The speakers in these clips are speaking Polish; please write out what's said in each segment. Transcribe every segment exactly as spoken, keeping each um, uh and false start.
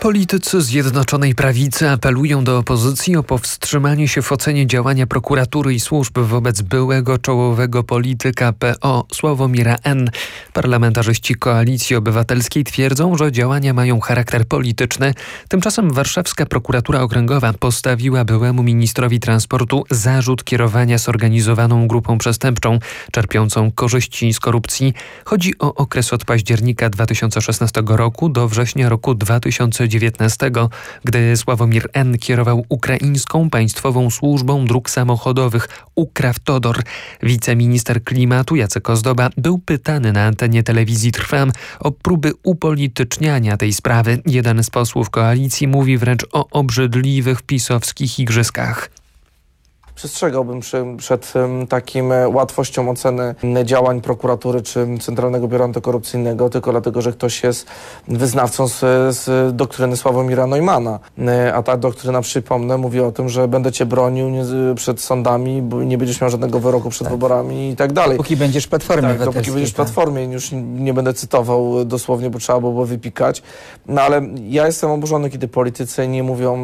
Politycy Zjednoczonej Prawicy apelują do opozycji o powstrzymanie się w ocenie działania prokuratury i służb wobec byłego czołowego polityka P O Sławomira N. Parlamentarzyści Koalicji Obywatelskiej twierdzą, że działania mają charakter polityczny. Tymczasem warszawska prokuratura okręgowa postawiła byłemu ministrowi transportu zarzut kierowania zorganizowaną grupą przestępczą, czerpiącą korzyści z korupcji. Chodzi o okres od października dwa tysiące szesnastego roku do września roku dwa tysiące dziewiętnastego, gdy Sławomir N. kierował ukraińską państwową służbą dróg samochodowych Ukrawtodor. Wiceminister klimatu Jacek Ozdoba był pytany na antenie telewizji Trwam o próby upolityczniania tej sprawy. Jeden z posłów koalicji mówi wręcz o obrzydliwych pisowskich igrzyskach. Przestrzegałbym przy, przed takim łatwością oceny działań prokuratury czy Centralnego Biura Antykorupcyjnego tylko dlatego, że ktoś jest wyznawcą z, z doktryny Sławomira Neumanna. A ta doktryna, przypomnę, mówi o tym, że będę cię bronił nie, przed sądami, bo nie będziesz miał żadnego wyroku przed tak. wyborami i tak dalej. Póki będziesz w Platformie tak, Dopóki będziesz w Platformie, już nie będę cytował dosłownie, bo trzeba było wypikać. No ale ja jestem oburzony, kiedy politycy nie mówią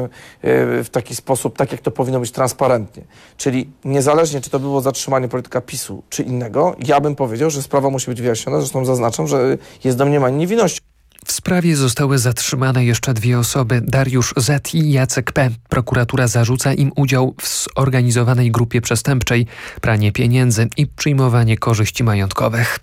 w taki sposób, tak jak to powinno być, transparentnie. Czyli niezależnie, czy to było zatrzymanie polityka PiSu, czy innego, ja bym powiedział, że sprawa musi być wyjaśniona. Zresztą zaznaczam, że jest domniemanie niewinności. W sprawie zostały zatrzymane jeszcze dwie osoby, Dariusz Z. i Jacek P. Prokuratura zarzuca im udział w zorganizowanej grupie przestępczej, pranie pieniędzy i przyjmowanie korzyści majątkowych.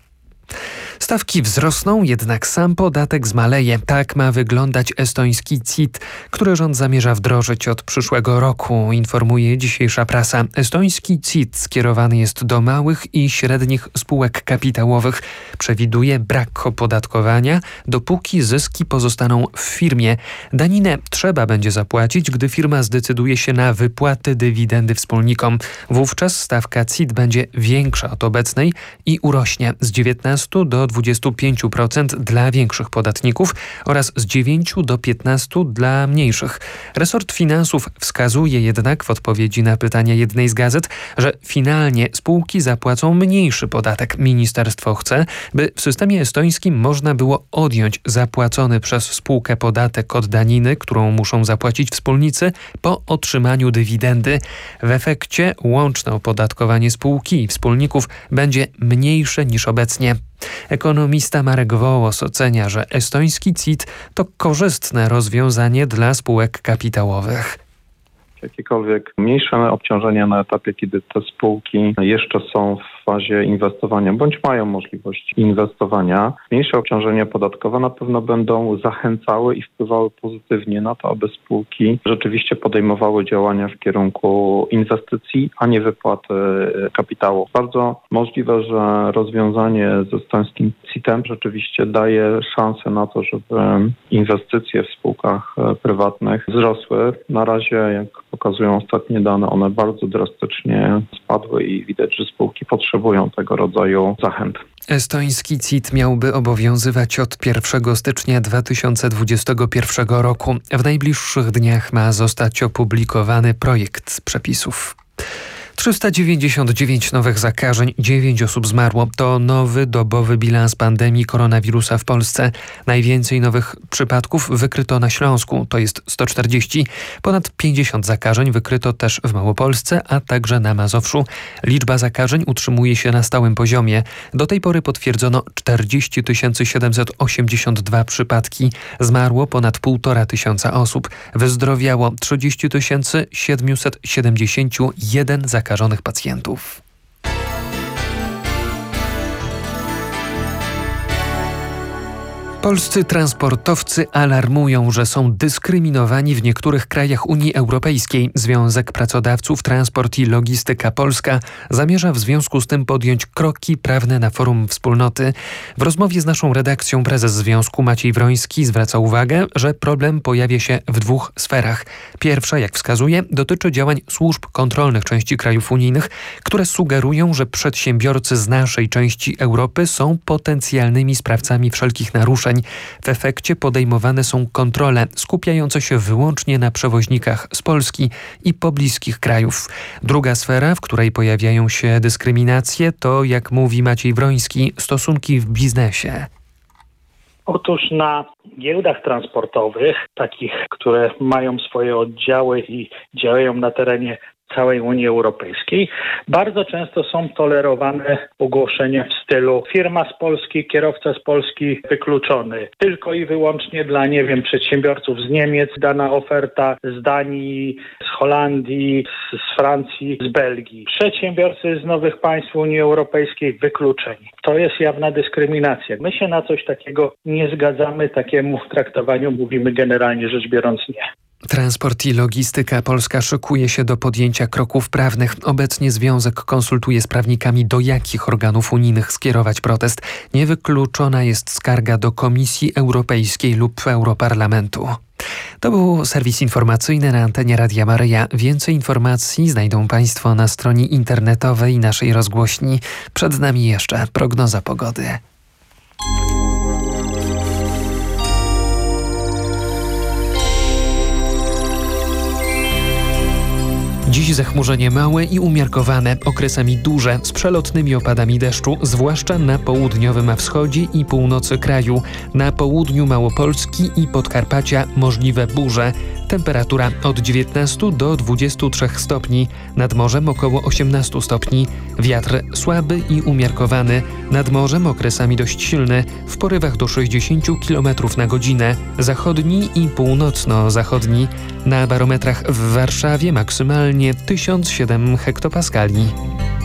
Stawki wzrosną, jednak sam podatek zmaleje. Tak ma wyglądać estoński C I T, który rząd zamierza wdrożyć od przyszłego roku, informuje dzisiejsza prasa. Estoński C I T skierowany jest do małych i średnich spółek kapitałowych. Przewiduje brak opodatkowania, dopóki zyski pozostaną w firmie. Daninę trzeba będzie zapłacić, gdy firma zdecyduje się na wypłaty dywidendy wspólnikom. Wówczas stawka C I T będzie większa od obecnej i urośnie z dziewiętnastu do dwudziestu pięciu procent dla większych podatników oraz z dziewięciu do piętnastu procent dla mniejszych. Resort Finansów wskazuje jednak w odpowiedzi na pytania jednej z gazet, że finalnie spółki zapłacą mniejszy podatek. Ministerstwo chce, by w systemie estońskim można było odjąć zapłacony przez spółkę podatek od daniny, którą muszą zapłacić wspólnicy po otrzymaniu dywidendy. W efekcie łączne opodatkowanie spółki i wspólników będzie mniejsze niż obecnie. Ekonomista Marek Wołos ocenia, że estoński C I T to korzystne rozwiązanie dla spółek kapitałowych. Jakiekolwiek mniejsze obciążenia na etapie, kiedy te spółki jeszcze są w fazie inwestowania, bądź mają możliwość inwestowania, mniejsze obciążenia podatkowe na pewno będą zachęcały i wpływały pozytywnie na to, aby spółki rzeczywiście podejmowały działania w kierunku inwestycji, a nie wypłaty kapitału. Bardzo możliwe, że rozwiązanie z estońskim C I T-em rzeczywiście daje szansę na to, żeby inwestycje w spółkach prywatnych wzrosły. Na razie, jak pokazują ostatnie dane, one bardzo drastycznie spadły i widać, że spółki potrzebują tego rodzaju zachęt. Estoński C I T miałby obowiązywać od pierwszego stycznia dwa tysiące dwudziestego pierwszego roku. W najbliższych dniach ma zostać opublikowany projekt przepisów. trzysta dziewięćdziesiąt dziewięć nowych zakażeń, dziewięć osób zmarło. To nowy dobowy bilans pandemii koronawirusa w Polsce. Najwięcej nowych przypadków wykryto na Śląsku, to jest sto czterdzieści. Ponad pięćdziesiąt zakażeń wykryto też w Małopolsce, a także na Mazowszu. Liczba zakażeń utrzymuje się na stałym poziomie. Do tej pory potwierdzono czterdzieści tysięcy siedemset osiemdziesiąt dwa przypadki. Zmarło ponad półtora tysiąca osób. Wyzdrowiało trzydzieści tysięcy siedemset siedemdziesiąt jeden zakażeń. zakażonych pacjentów. Polscy transportowcy alarmują, że są dyskryminowani w niektórych krajach Unii Europejskiej. Związek Pracodawców Transport i Logistyka Polska zamierza w związku z tym podjąć kroki prawne na forum wspólnoty. W rozmowie z naszą redakcją prezes związku Maciej Wroński zwraca uwagę, że problem pojawia się w dwóch sferach. Pierwsza, jak wskazuje, dotyczy działań służb kontrolnych części krajów unijnych, które sugerują, że przedsiębiorcy z naszej części Europy są potencjalnymi sprawcami wszelkich naruszeń. W efekcie podejmowane są kontrole skupiające się wyłącznie na przewoźnikach z Polski i pobliskich krajów. Druga sfera, w której pojawiają się dyskryminacje, to, jak mówi Maciej Wroński, stosunki w biznesie. Otóż na giełdach transportowych, takich, które mają swoje oddziały i działają na terenie całej Unii Europejskiej, bardzo często są tolerowane ogłoszenia w stylu firma z Polski, kierowca z Polski wykluczony. Tylko i wyłącznie dla, nie wiem, przedsiębiorców z Niemiec dana oferta, z Danii, z Holandii, z, z Francji, z Belgii. Przedsiębiorcy z nowych państw Unii Europejskiej wykluczeni. To jest jawna dyskryminacja. My się na coś takiego nie zgadzamy, takiemu traktowaniu mówimy generalnie rzecz biorąc nie. Transport i logistyka. Polska szykuje się do podjęcia kroków prawnych. Obecnie związek konsultuje z prawnikami, do jakich organów unijnych skierować protest. Niewykluczona jest skarga do Komisji Europejskiej lub Europarlamentu. To był serwis informacyjny na antenie Radia Maryja. Więcej informacji znajdą Państwo na stronie internetowej naszej rozgłośni. Przed nami jeszcze prognoza pogody. Dziś zachmurzenie małe i umiarkowane, okresami duże, z przelotnymi opadami deszczu, zwłaszcza na południowym wschodzie i północy kraju. Na południu Małopolski i Podkarpacia możliwe burze. Temperatura od dziewiętnastu do dwudziestu trzech stopni, nad morzem około osiemnastu stopni. Wiatr słaby i umiarkowany, nad morzem okresami dość silny, w porywach do sześćdziesięciu kilometrów na godzinę. Zachodni i północno-zachodni. Na barometrach w Warszawie maksymalnie tysiąc siedem hektopaskali.